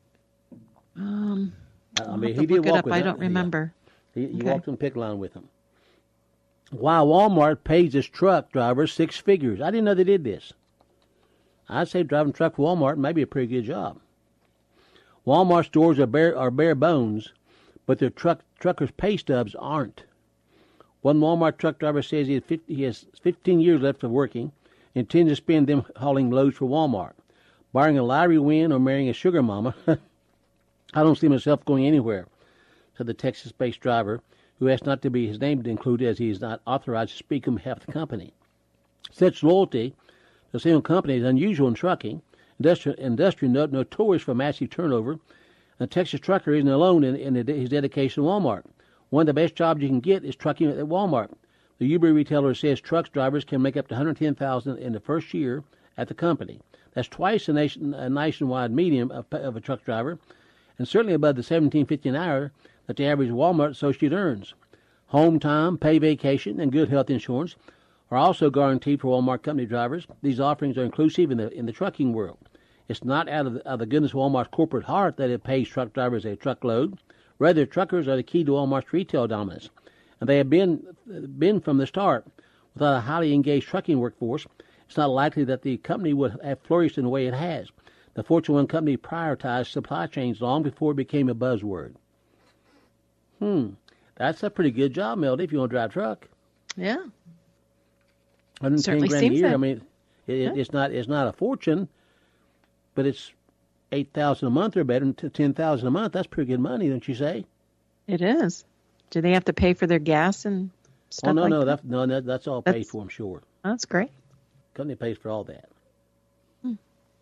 Um, I mean, he did walk with him. I don't remember. He, he okay. walked on the picket line with him. While Walmart pays its truck drivers six figures, I didn't know they did this. I'd say driving a truck for Walmart may be a pretty good job. Walmart stores are bare are bare bones, but their truck truckers' pay stubs aren't. One Walmart truck driver says he has, fifty, he has fifteen years left of working and intends to spend them hauling loads for Walmart. Barring a lottery win or marrying a sugar mama, I don't see myself going anywhere. said the Texas-based driver, who asked not to be his name included as he is not authorized to speak on behalf of the company. Such loyalty to a single company is unusual in trucking. Industry, industry not, notorious for massive turnover. A Texas trucker isn't alone in, in his dedication to Walmart. One of the best jobs you can get is trucking at Walmart. The Uber retailer says truck drivers can make up to one hundred ten thousand dollars in the first year at the company. That's twice the nation, a nationwide median of, of a truck driver, and certainly above the seventeen fifty an hour that the average Walmart associate earns. Home time, pay vacation, and good health insurance are also guaranteed for Walmart company drivers. These offerings are inclusive in the in the trucking world. It's not out of the, out of the goodness of Walmart's corporate heart that it pays truck drivers a truckload. Rather, truckers are the key to Walmart's retail dominance, and they have been been from the start. Without a highly engaged trucking workforce, it's not likely that the company would have flourished in the way it has. The Fortune one company prioritized supply chains long before it became a buzzword. Hmm, that's a pretty good job, Melody, if you want to drive a truck. Yeah. one hundred ten grand a year. That. I mean, it, yeah. it's not it's not a fortune, but it's eight thousand a month or better than ten thousand a month. That's pretty good money, don't you say? It is. Do they have to pay for their gas and stuff? Oh no, like no, that? That, no, that, that's all that's, paid for. I'm sure. That's great. Company pays for all that. Hmm.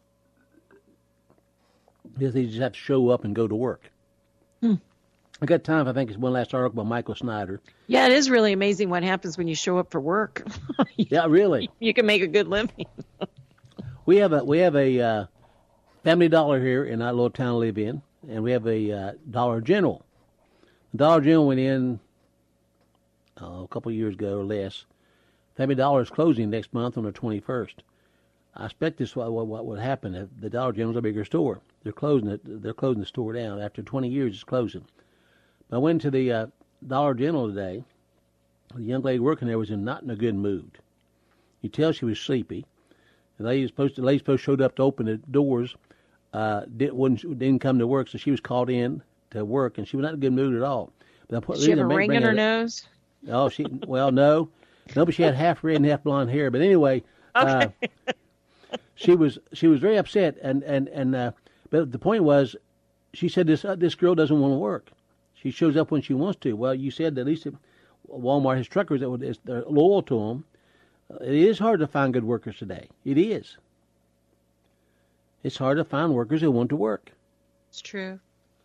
Because they just have to show up and go to work. Hmm. I got time. I think it's one last article by Michael Snyder. Yeah, it is really amazing what happens when you show up for work. Yeah, really. You can make a good living. we have a we have a uh, Family Dollar here in our little town I live in, and we have a uh, Dollar General. The Dollar General went in uh, a couple of years ago or less. Family Dollar is closing next month on the twenty-first. I expect this what what would happen. The Dollar General is a bigger store. They're closing it. They're closing the store down after twenty years. It's closing. But I went to the uh, Dollar General today. The young lady working there was in not in a good mood. You tell she was sleepy. The lady supposed to, the lady supposed showed up to open the doors. Uh, didn't wouldn't, didn't come to work, so she was called in to work, and she was not in a good mood at all. But I put, Did she have a ring in her nose? Oh, she well no, no, but she had half red and half blonde hair. But anyway, okay. uh, she was she was very upset, and and and uh, but the point was, she said this uh, this girl doesn't want to work. She shows up when she wants to. Well, you said that at least Walmart has truckers that would they're loyal to them. It is hard to find good workers today. It is. It's hard to find workers who want to work. It's true.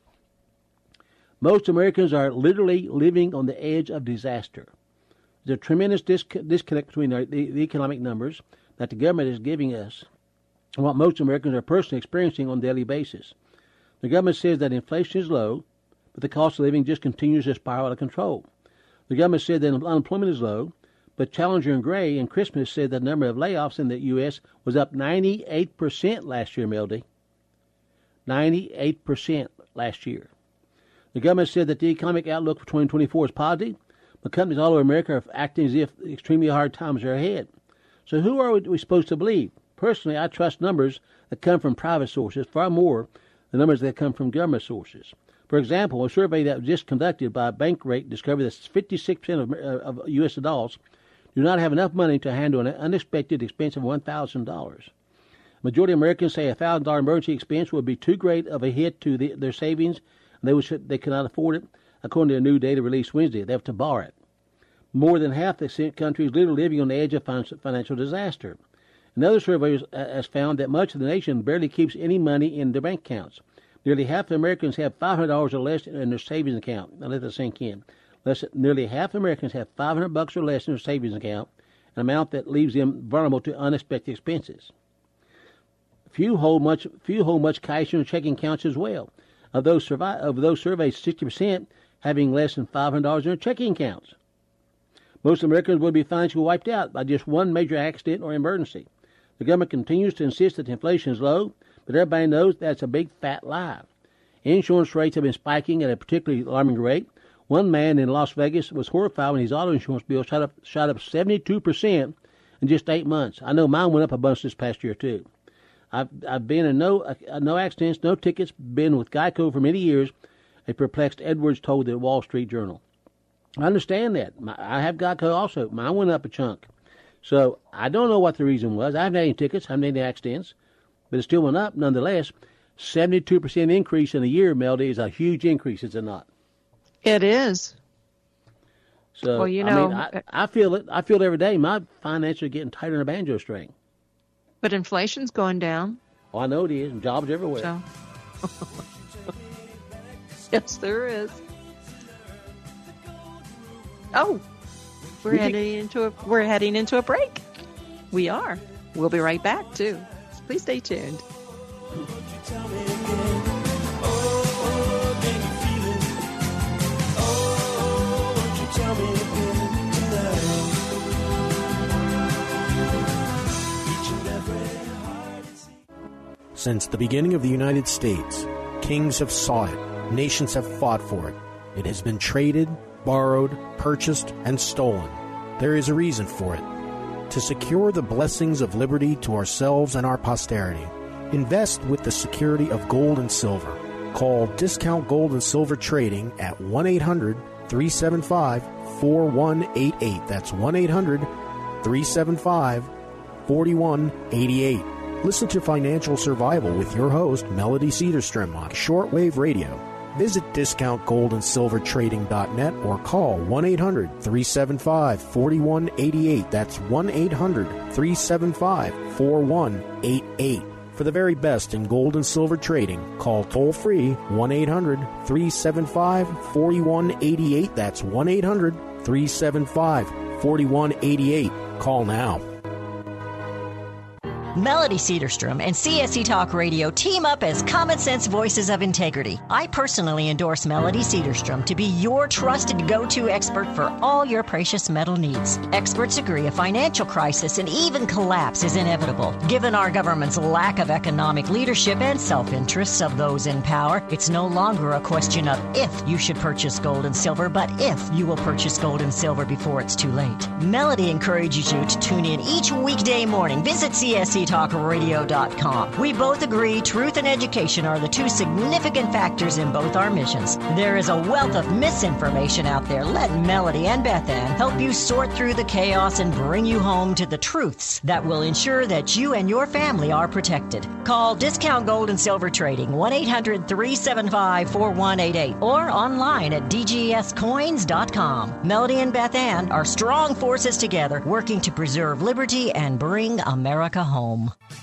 Most Americans are literally living on the edge of disaster. There's a tremendous disc- disconnect between our, the, the economic numbers that the government is giving us and what most Americans are personally experiencing on a daily basis. The government says that inflation is low, but the cost of living just continues to spiral out of control. The government said that unemployment is low, but Challenger and Gray and Christmas said that the number of layoffs in the U S was up ninety-eight percent last year, Melody. ninety-eight percent last year. The government said that the economic outlook for twenty twenty-four is positive, but companies all over America are acting as if extremely hard times are ahead. So who are we supposed to believe? Personally, I trust numbers that come from private sources far more than numbers that come from government sources. For example, a survey that was just conducted by Bankrate discovered that fifty-six percent of, of U S adults do not have enough money to handle an unexpected expense of one thousand dollars. Majority of Americans say a one thousand dollars emergency expense would be too great of a hit to the, their savings, and they, would, they cannot afford it. According to a new data released Wednesday, they have to borrow it. More than half the country is literally living on the edge of financial disaster. Another survey has found that much of the nation barely keeps any money in their bank accounts. Nearly half of Americans have five hundred dollars or less in their savings account. Now let that sink in. Less, nearly half of Americans have five hundred bucks or less in their savings account, an amount that leaves them vulnerable to unexpected expenses. Few hold much, few hold much cash in their checking accounts as well. Of those, survive, of those surveyed, sixty percent having less than five hundred dollars in their checking accounts. Most Americans would be financially wiped out by just one major accident or emergency. The government continues to insist that inflation is low, but everybody knows that's a big fat lie. Insurance rates have been spiking at a particularly alarming rate. One man in Las Vegas was horrified when his auto insurance bill shot up shot up seventy-two percent in just eight months. I know mine went up a bunch this past year too. I've I've been in no uh, no accidents, no tickets, been with Geico for many years, a perplexed Edwards told the Wall Street Journal. I understand that. My, I have Geico also. Mine went up a chunk. So I don't know what the reason was. I haven't had any tickets, I haven't had any accidents, but it still went up nonetheless. seventy-two percent increase in a year, Melody, is a huge increase, is it not? It is. So, well, you I know, mean, I, I feel it. I feel it every day. My finances are getting tighter than a banjo string. But inflation's going down. Oh, I know it is. And jobs everywhere. So. Yes, there is. Oh, we're We heading into a we're heading into a break. We are. We'll be right back too. Please stay tuned. Since the beginning of the United States, kings have sought it, nations have fought for it. It has been traded, borrowed, purchased, and stolen. There is a reason for it. To secure the blessings of liberty to ourselves and our posterity, invest with the security of gold and silver. Call Discount Gold and Silver Trading at one eight hundred three seven five four one eight eight. That's one eight hundred three seven five four one eight eight. Listen to Financial Survival with your host, Melody Cedarstrom, on shortwave radio. Visit discount gold and silver trading dot net or call one eight hundred three seven five four one eight eight. That's one eight hundred three seven five four one eight eight. For the very best in gold and silver trading, call toll-free one eight hundred three seven five four one eight eight. That's one eight hundred three seven five four one eight eight. Call now. Melody Cedarstrom and C S E Talk Radio team up as common sense voices of integrity. I personally endorse Melody Cedarstrom to be your trusted go-to expert for all your precious metal needs. Experts agree a financial crisis and even collapse is inevitable. Given our government's lack of economic leadership and self-interests of those in power, it's no longer a question of if you should purchase gold and silver, but if you will purchase gold and silver before it's too late. Melody encourages you to tune in each weekday morning. Visit C S E talk radio dot com. We both agree truth and education are the two significant factors in both our missions. There is a wealth of misinformation out there. Let Melody and Beth Ann help you sort through the chaos and bring you home to the truths that will ensure that you and your family are protected. Call Discount Gold and Silver Trading one eight hundred three seven five four one eight eight or online at d g s coins dot com. Melody and Beth Ann are strong forces together working to preserve liberty and bring America home.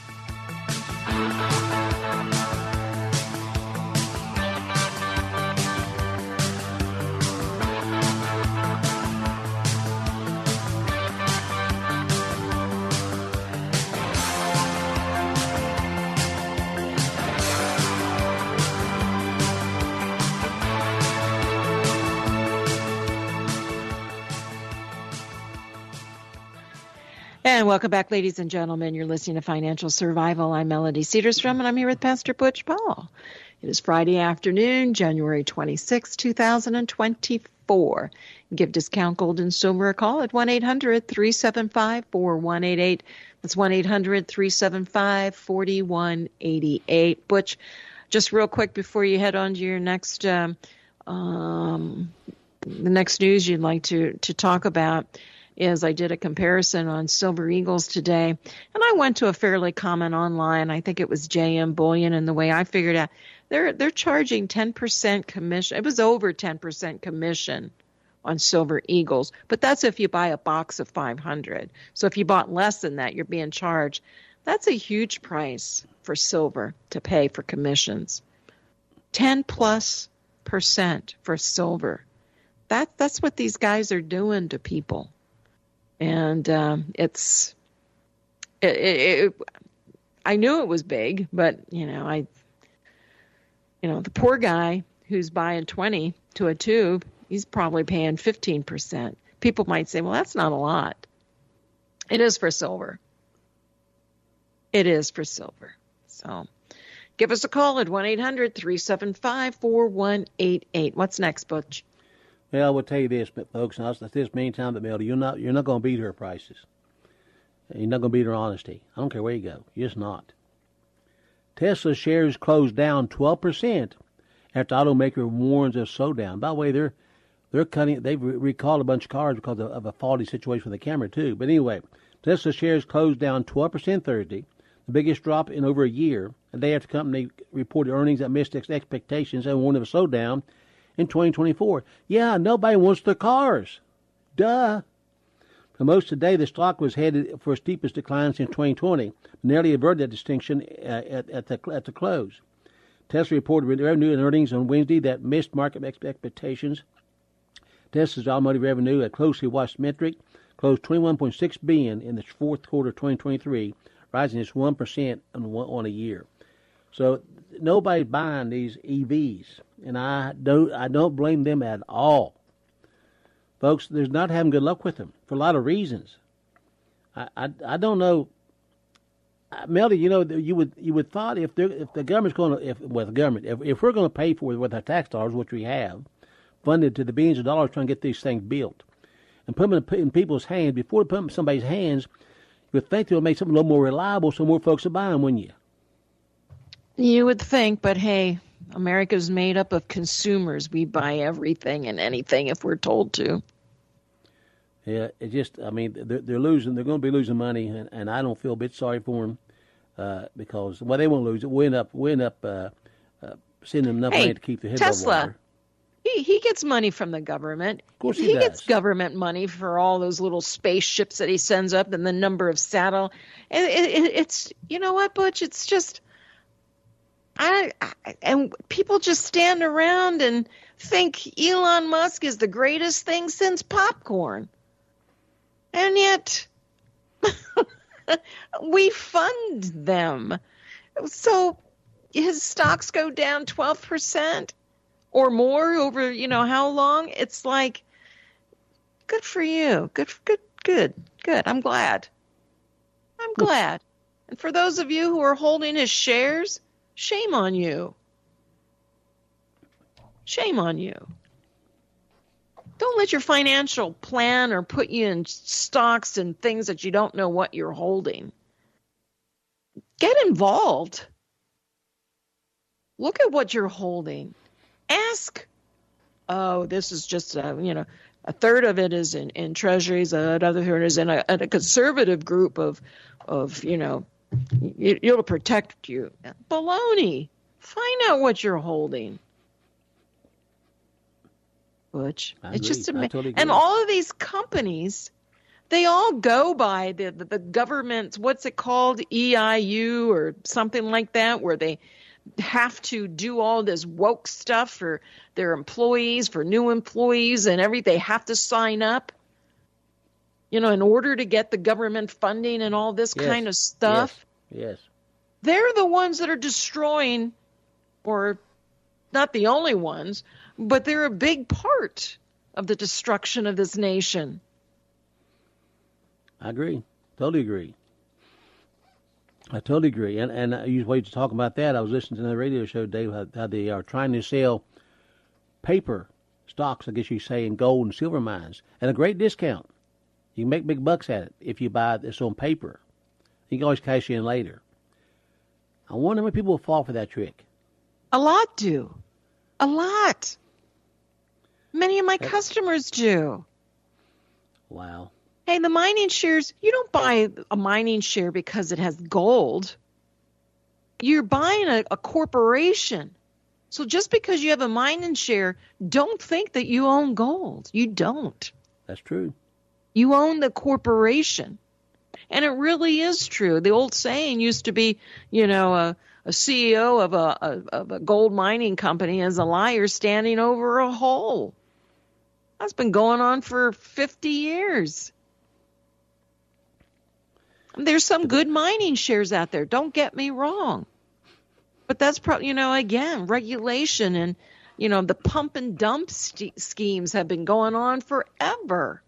And welcome back, ladies and gentlemen. You're listening to Financial Survival. I'm Melody Cedarstrom, and I'm here with Pastor Butch Paul. It is Friday afternoon, January twenty-sixth, two thousand twenty-four. Give Discount Gold and Silver a call at one eight hundred three seven five four one eight eight. That's one eight hundred three seven five four one eight eight. Butch, just real quick before you head on to your next, um, um, the next news you'd like to, to talk about, is I did a comparison on Silver Eagles today, and I went to a fairly common online. I think it was J M Bullion, and the way I figured out, they're they're charging ten percent commission. It was over ten percent commission on Silver Eagles, but that's if you buy a box of five hundred. So if you bought less than that, you're being charged. That's a huge price for silver to pay for commissions. ten plus percent for silver. That that's what these guys are doing to people. And um, it's, it, it, it, I knew it was big, but, you know, I, you know, the poor guy who's buying twenty to a tube, he's probably paying fifteen percent. People might say, well, that's not a lot. It is for silver. It is for silver. So give us a call at one eight hundred three seven five four one eight eight. What's next, Butch? Well, I will tell you this, folks, and I'll say this many times, but Melody, you're not, you're not going to beat her prices. You're not going to beat her honesty. I don't care where you go. You're just not. Tesla shares closed down twelve percent after automaker warns of slowdown. By the way, they're they're cutting. They've recalled a bunch of cars because of, of a faulty situation with the camera too. But anyway, Tesla shares closed down twelve percent Thursday, the biggest drop in over a year. A day after the company reported earnings that missed expectations and warned of a slowdown in twenty twenty-four. Yeah, nobody wants their cars. Duh. For most today, the stock was headed for its steepest decline since twenty twenty, nearly averted that distinction uh, at, at, the, at the close. Tesla reported revenue and earnings on Wednesday that missed market expectations. Tesla's automotive revenue, a closely watched metric, closed twenty-one point six billion dollars in the fourth quarter of twenty twenty-three, rising just one percent on, on a year. So nobody's buying these E Vs, and I don't I don't blame them at all. Folks, there's not having good luck with them for a lot of reasons. I I, I don't know. Melody, you know, you would you would thought if if the government's going to if well the government if if we're going to pay for it with our tax dollars, which we have, funded to the billions of dollars trying to get these things built, and put them in, in people's hands before they put them in somebody's hands, you would think they would make something a little more reliable, so more folks would buy them, wouldn't you? You would think, but hey, America's made up of consumers. We buy everything and anything if we're told to. Yeah, it just, I mean, they're, they're losing, they're going to be losing money, and, and I don't feel a bit sorry for them uh, because, well, they won't lose it. We'll end up, we'll end up uh, uh, sending them enough hey, money to keep the head Tesla, above water. He, he gets money from the government. Of course he, he does. gets government money for all those little spaceships that he sends up and the number of satellite. And it, it, it's, you know what, Butch? It's just, I, I and people just stand around and think Elon Musk is the greatest thing since popcorn. And yet, we fund them. So his stocks go down twelve percent or more over, you know, how long? It's like, good for you. Good, good, good, good. I'm glad. I'm glad. And for those of you who are holding his shares, shame on you. Shame on you. Don't let your financial plan or put you in stocks and things that you don't know what you're holding. Get involved. Look at what you're holding. Ask, oh, this is just, a, you know, a third of it is in, in treasuries, another third is in a, in a conservative group of, of you know, it, it'll protect you. Baloney. Find out what you're holding. Butch. I it's agree. just I amazing. totally agree. And all of these companies, they all go by the, the, the government's, what's it called, E I U or something like that, where they have to do all this woke stuff for their employees, for new employees and everything. They have to sign up, you know, in order to get the government funding and all this Yes. kind of stuff. Yes. Yes. They're the ones that are destroying, or not the only ones, but they're a big part of the destruction of this nation. I agree. Totally agree. I totally agree. And and I used to talk about that. I was listening to another radio show today how, how they are trying to sell paper stocks, I guess you say, in gold and silver mines at a great discount. You can make big bucks at it if you buy this on paper. You can always cash in later. I wonder how many people will fall for that trick. A lot do. A lot. Many of my customers do. Wow. Hey, the mining shares, you don't buy a mining share because it has gold. You're buying a, a corporation. So just because you have a mining share, don't think that you own gold. You don't. That's true. You own the corporation. And it really is true. The old saying used to be, you know, a, a C E O of a, a of a gold mining company is a liar standing over a hole. That's been going on for fifty years. There's some good mining shares out there. Don't get me wrong. But that's probably, you know, again, regulation and, you know, the pump and dump st- schemes have been going on forever.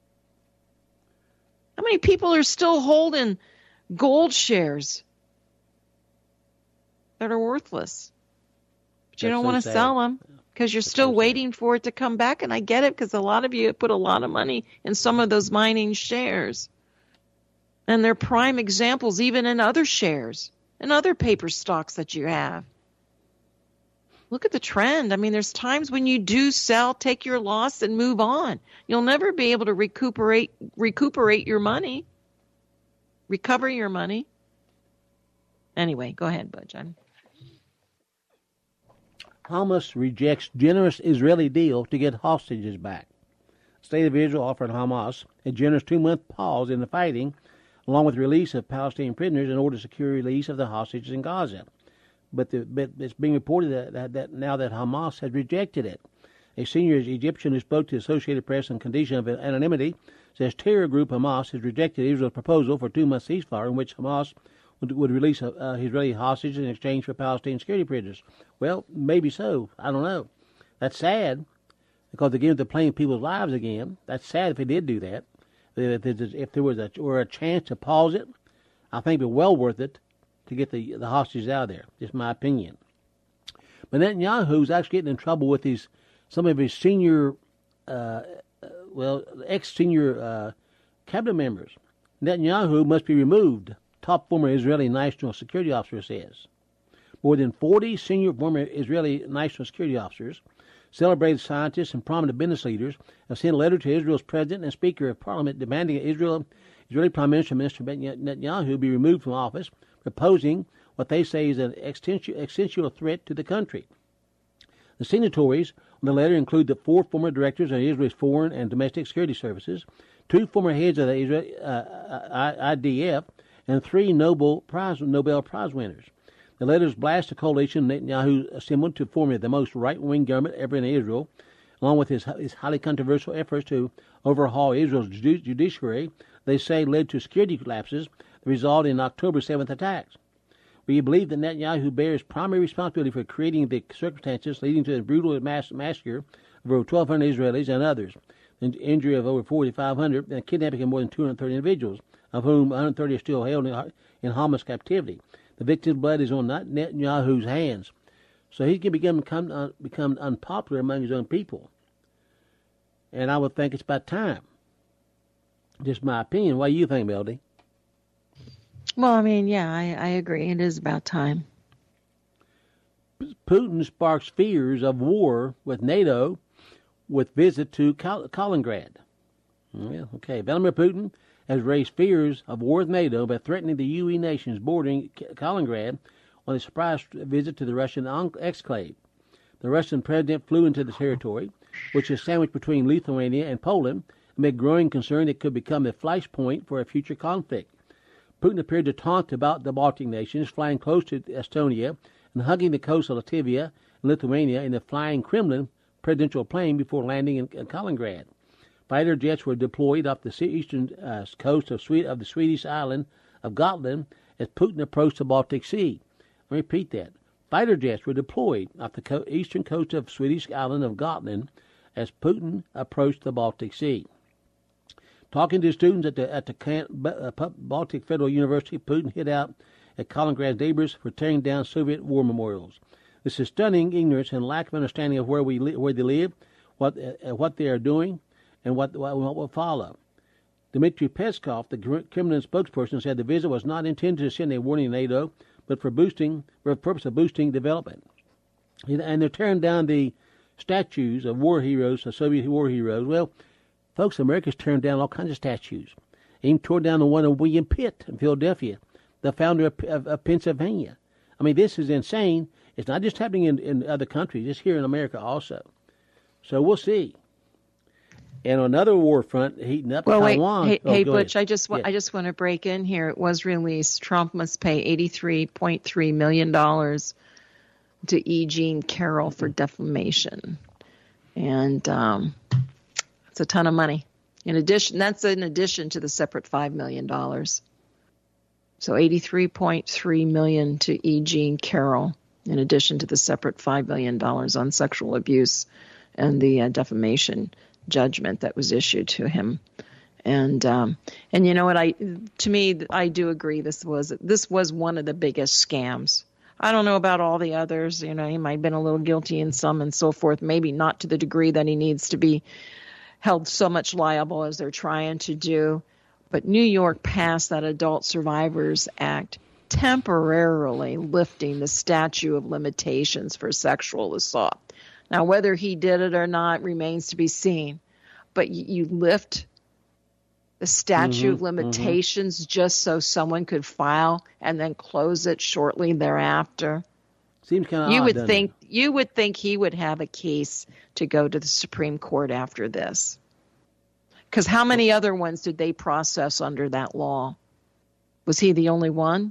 How many people are still holding gold shares that are worthless? But you That's don't so want to sad. sell them because you're That's still so sad. waiting for it to come back. And I get it because a lot of you put a lot of money in some of those mining shares. And they're prime examples even in other shares and other paper stocks that you have. Look at the trend. I mean, there's times when you do sell, take your loss, and move on. You'll never be able to recuperate recuperate your money, recover your money. Anyway, go ahead, Budge. I'm... Hamas rejects generous Israeli deal to get hostages back. The State of Israel offered Hamas a generous two-month pause in the fighting, along with the release of Palestinian prisoners in order to secure release of the hostages in Gaza. But, the, but it's being reported that, that, that now that Hamas has rejected it. A senior Egyptian who spoke to the Associated Press on condition of anonymity says terror group Hamas has rejected Israel's proposal for a two-month ceasefire in which Hamas would, would release uh, Israeli hostages in exchange for Palestinian security prisoners. Well, maybe so. I don't know. That's sad because again, they're playing people's lives again. That's sad if they did do that. If there was a, or a chance to pause it, I think it'd be well worth it to get the, the hostages out of there. Just my opinion. But Netanyahu's actually getting in trouble with his some of his senior, uh, well, ex-senior uh, cabinet members. Netanyahu must be removed, top former Israeli national security officer says. More than forty senior former Israeli national security officers, celebrated scientists, and prominent business leaders have sent a letter to Israel's president and speaker of parliament demanding that Israel, Israeli Prime Minister Minister Netanyahu be removed from office, proposing what they say is an existential threat to the country. The signatories on the letter include the four former directors of Israel's foreign and domestic security services, two former heads of the Israel, uh, I D F, and three Nobel Prize, Nobel Prize winners. The letters blast the coalition Netanyahu assembled to form the most right-wing government ever in Israel, along with his, his highly controversial efforts to overhaul Israel's judiciary. They say led to security collapses that resulted in October seventh attacks. We believe that Netanyahu bears primary responsibility for creating the circumstances leading to the brutal mass massacre of over twelve hundred Israelis and others, the injury of over forty-five hundred, and kidnapping of more than two hundred thirty individuals, of whom one hundred thirty are still held in, in Hamas captivity. The victim's blood is on Netanyahu's hands. So he can become, become, uh, become unpopular among his own people. And I would think it's about time. Just my opinion. What do you think, Melody? Well, I mean, yeah, I, I agree. It is about time. Putin sparks fears of war with NATO with visit to Kal- Kaliningrad. Yeah, okay. Vladimir Putin has raised fears of war with NATO by threatening the U E nations bordering Kaliningrad on a surprise visit to the Russian exclave. The Russian president flew into the territory, which is sandwiched between Lithuania and Poland, amid growing concern it could become a flashpoint for a future conflict. Putin appeared to taunt about the Baltic nations, flying close to Estonia and hugging the coast of Latvia and Lithuania in the flying Kremlin presidential plane before landing in, in Kaliningrad. Fighter jets were deployed off the eastern uh, coast of, Sweden, of the Swedish island of Gotland as Putin approached the Baltic Sea. Let me repeat that. Fighter jets were deployed off the co- eastern coast of Swedish island of Gotland as Putin approached the Baltic Sea. Talking to students at the at the uh, Baltic Federal University, Putin hit out at Kaliningrad's neighbors for tearing down Soviet war memorials. This is stunning ignorance and lack of understanding of where we li- where they live, what uh, what they are doing, and what what, what will follow. Dmitry Peskov, the Kremlin spokesperson, said the visit was not intended to send a warning to NATO, but for boosting for the purpose of boosting development. And they're tearing down the statues of war heroes, of Soviet war heroes. Well, folks, America's turned down all kinds of statues. They even tore down the one of William Pitt in Philadelphia, the founder of, of, of Pennsylvania. I mean, this is insane. It's not just happening in, in other countries. It's here in America also. So we'll see. And on another war front, heating up well, Taiwan. Wait, hey, oh, hey Butch, ahead. I just, wa- yes. I just want to break in here. It was released. Trump must pay eighty-three point three million dollars to E. Jean Carroll for defamation. And um, it's a ton of money. In addition, that's in addition to the separate five million dollars. So eighty-three point three million dollars to E. Jean Carroll, in addition to the separate five million dollars on sexual abuse and the uh, defamation judgment that was issued to him. And um, and you know what, I to me, I do agree this was this was one of the biggest scams. I don't know about all the others. You know, he might have been a little guilty in some and so forth, maybe not to the degree that he needs to be held so much liable as they're trying to do. But New York passed that Adult Survivors Act, temporarily lifting the statute of limitations for sexual assault. Now, whether he did it or not remains to be seen. But you lift the statute mm-hmm, of limitations mm-hmm. just so someone could file and then close it shortly thereafter. Seems kind of You odd, would doesn't think it? you would think he would have a case to go to the Supreme Court after this. Because how many other ones did they process under that law? Was he the only one?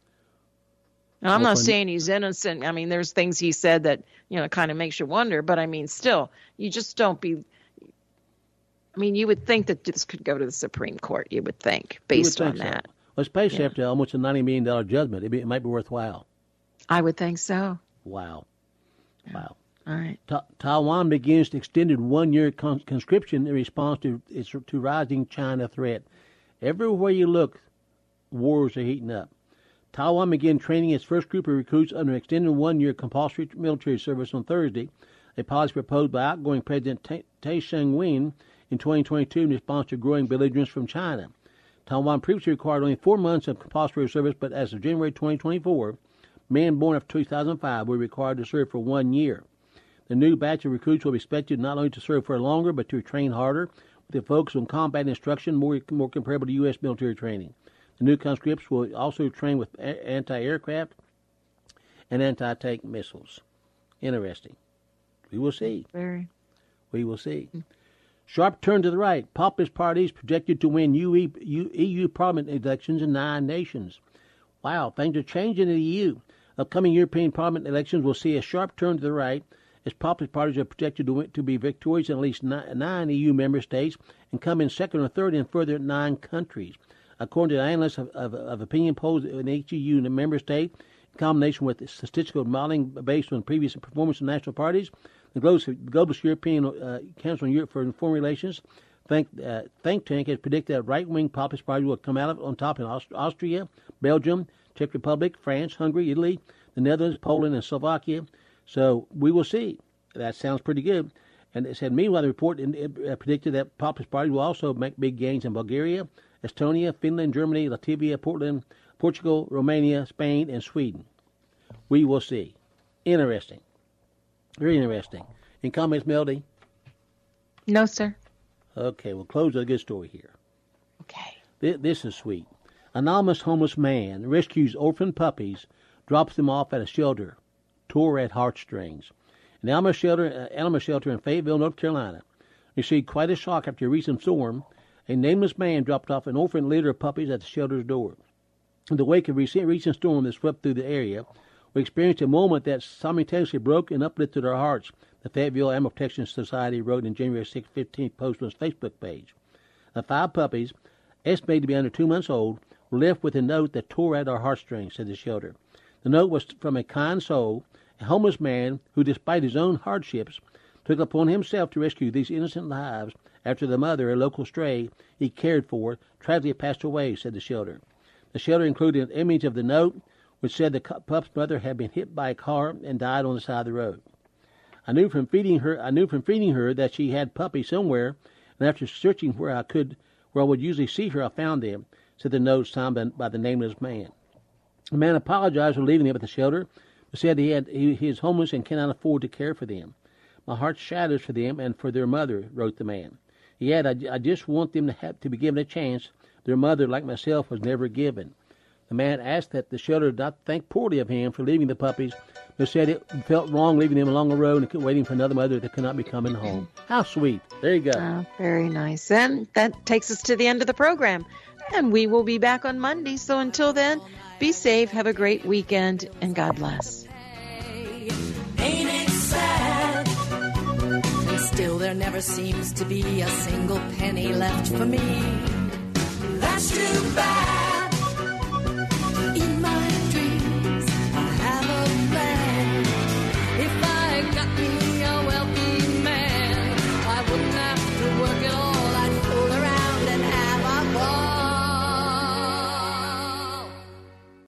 And I'm Well, not for- saying he's innocent. I mean, there's things he said that, you know, kind of makes you wonder. But I mean, still, you just don't be. I mean, you would think that this could go to the Supreme Court. You would think, You would based think on so. that. Well, especially Yeah. after almost a ninety million dollars judgment, it, be, it might be worthwhile. I would think so. Wow. Wow. All right. Ta- Taiwan begins extended one-year con- conscription in response to its to rising China threat. Everywhere you look, wars are heating up. Taiwan began training its first group of recruits under extended one-year compulsory military service on Thursday, a policy proposed by outgoing President Tai Ching-wen in twenty twenty-two in response to growing belligerence from China. Taiwan previously required only four months of compulsory service, but as of January twenty twenty-four, men born after two thousand five were required to serve for one year. The new batch of recruits will be expected not only to serve for longer, but to train harder, with a focus on combat instruction more, more comparable to U S military training. The new conscripts will also train with anti-aircraft and anti-tank missiles. Interesting. We will see. Very. We will see. Sharp turn to the right. Populist parties projected to win E U Parliament elections in nine nations. Wow, things are changing in the E U. Upcoming European Parliament elections will see a sharp turn to the right, as populist parties are projected to, win, to be victorious in at least nine, nine E U member states and come in second or third in further nine countries. According to analysts of, of, of opinion polls in each E U member state, in combination with statistical modeling based on previous performance of national parties, the Global European uh, Council on Europe for Foreign Relations think, uh, think tank has predicted that right-wing populist parties will come out of, on top in Aust- Austria, Belgium, Czech Republic, France, Hungary, Italy, the Netherlands, Poland, and Slovakia. So we will see. That sounds pretty good. And it said, meanwhile, the report in, it, uh, predicted that populist parties will also make big gains in Bulgaria, Estonia, Finland, Germany, Latvia, Portland, Portugal, Romania, Spain, and Sweden. We will see. Interesting. Very interesting. Any comments, Melody? No, sir. Okay, we'll close with a good story here. Okay. This, this is sweet. Anonymous homeless man rescues orphan puppies, drops them off at a shelter, tore at heartstrings. An animal shelter, uh, animal shelter in Fayetteville, North Carolina, received quite a shock after a recent storm. A nameless man dropped off an orphan litter of puppies at the shelter's door. In the wake of a recent, recent storm that swept through the area, we experienced a moment that simultaneously broke and uplifted our hearts, the Fayetteville Animal Protection Society wrote in January sixth, fifteenth post on its Facebook page. The five puppies, estimated to be under two months old, were left with a note that tore at our heartstrings, said the shelter. The note was from a kind soul, a homeless man who, despite his own hardships, took upon himself to rescue these innocent lives after the mother, a local stray he cared for, tragically passed away, said the shelter. The shelter included an image of the note, which said the pup's mother had been hit by a car and died on the side of the road. I knew from feeding her, I knew from feeding her that she had puppies somewhere, and after searching where I could, where I would usually see her, I found them, said the note signed by, by the nameless man. The man apologized for leaving them at the shelter, but said he had he, he is homeless and cannot afford to care for them. My heart shatters for them and for their mother, wrote the man. He added, I, I just want them to have to be given a chance their mother, like myself, was never given. The man asked that the shelter not think poorly of him for leaving the puppies, but said it felt wrong leaving them along the road and waiting for another mother that could not be coming home. How sweet. There you go. Oh, very nice. And that takes us to the end of the program. And we will be back on Monday. So until then, be safe, have a great weekend, and God bless. Ain't it sad? And still there never seems to be a single penny left for me. That's too bad. In my dreams, I have a plan. If I got me